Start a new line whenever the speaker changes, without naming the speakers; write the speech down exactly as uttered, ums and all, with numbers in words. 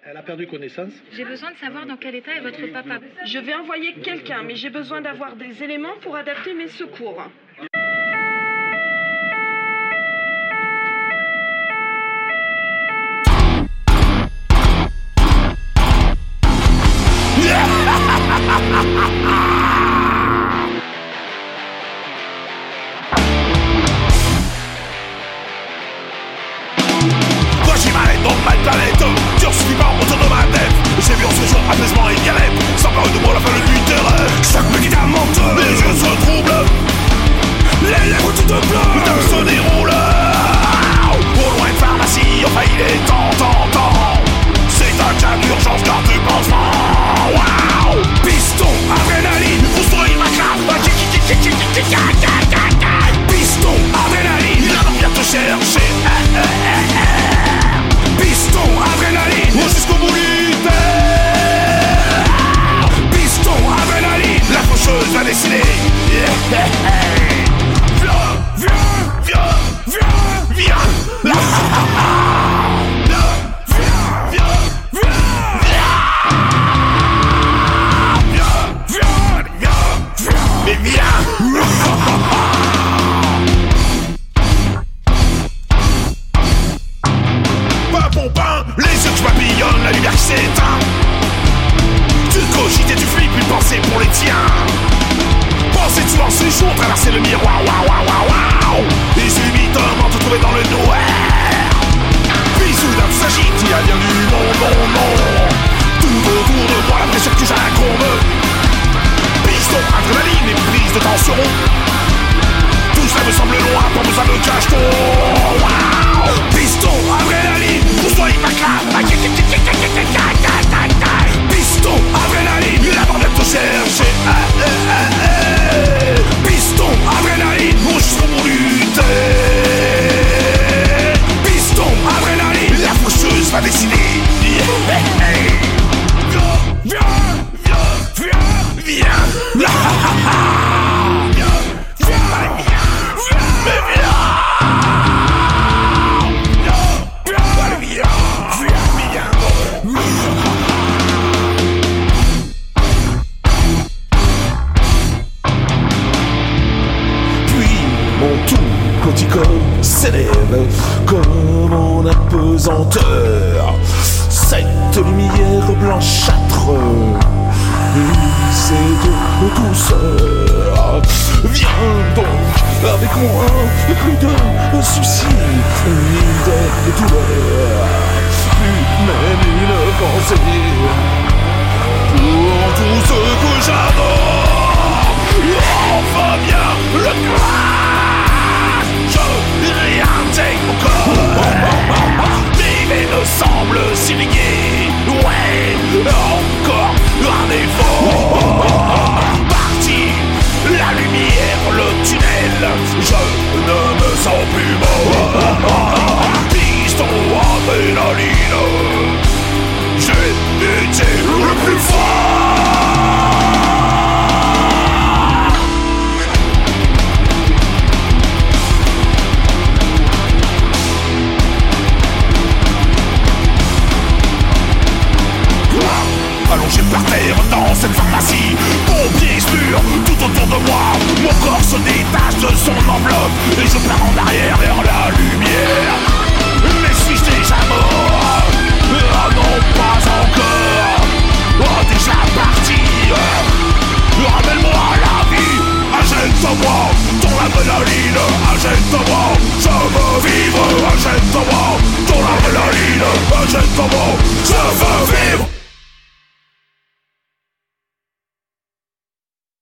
Elle a perdu connaissance.
J'ai besoin de savoir dans quel état est votre papa.
Je vais envoyer quelqu'un, mais j'ai besoin d'avoir des éléments pour adapter mes secours.
Moi j'ai mal dans ma planète, Dieu suffit pas autour de ma tête. J'ai vu en ce jour apaisement et bien-être, sans parler de moi la fin de nuit terreur. Chaque petite amante, les yeux se troublent, les lèvres toutes bleues, le temps se déroule. Au loin de pharmacie, enfin il est temps, temps, temps. C'est un cas d'urgence, garde du pansement. Waouh, piston, adrénaline, vous soyez ma classe. Piston, adrénaline, il a bien te chercher. Piston, adrénaline, oh, jusqu'au bout du terre. Piston, adrénaline, la faucheuse va décider. Viens, viens, viens, viens, viens. Viens, viens, viens, viens, viens, viens, mais viens. Les yeux que je papillonne, la lumière qui s'éteint. Tu cogites et tu flippes une pensée pour les tiens. Pensez tu en ces jours, traverser le miroir, waouh, waouh, waouh, waouh. Et subitement te trouver dans le noir. Puis soudain tout s'agite, il y a bien du non, non, non. Tout autour de moi, la pression que j'incombe. Piston, adrénaline et prise de tension. Tout ça me semble loin, pas besoin de cache-ton. Waouh. Piston, adrénaline, vous soyez pas clair. Piston, adrénaline, la bordelle te cherche. Piston, adrénaline, mon jusqu'au bout du terre. Piston, adrénaline, la faucheuse va décider. Viens, viens, viens, viens, viens. S'élève comme en apesanteur. Cette lumière blanchâtre, c'est de douceur. Viens donc avec moi, plus de soucis, ni de douleur, plus même une pensée pour tout ce que j'adore. Enfin bien le rien take mon corps. Mes veines semblent s'irriguer. Ouais, encore un effort. Parti, la lumière, le tunnel. Je ne me sens plus mort. Piston, adrénaline. J'ai été le plus fort. Allongé par terre dans cette pharmacie, pompiers mûrs tout autour de moi. Mon corps se détache de son enveloppe et je pars en arrière vers la lumière. Mais suis-je déjà mort? Ah non, pas encore. Oh, déjà parti. Ramène-moi à la vie. Achète-moi ton adrénaline. Achète-moi, je veux vivre. Achète-moi ton adrénaline. Achète-moi, je veux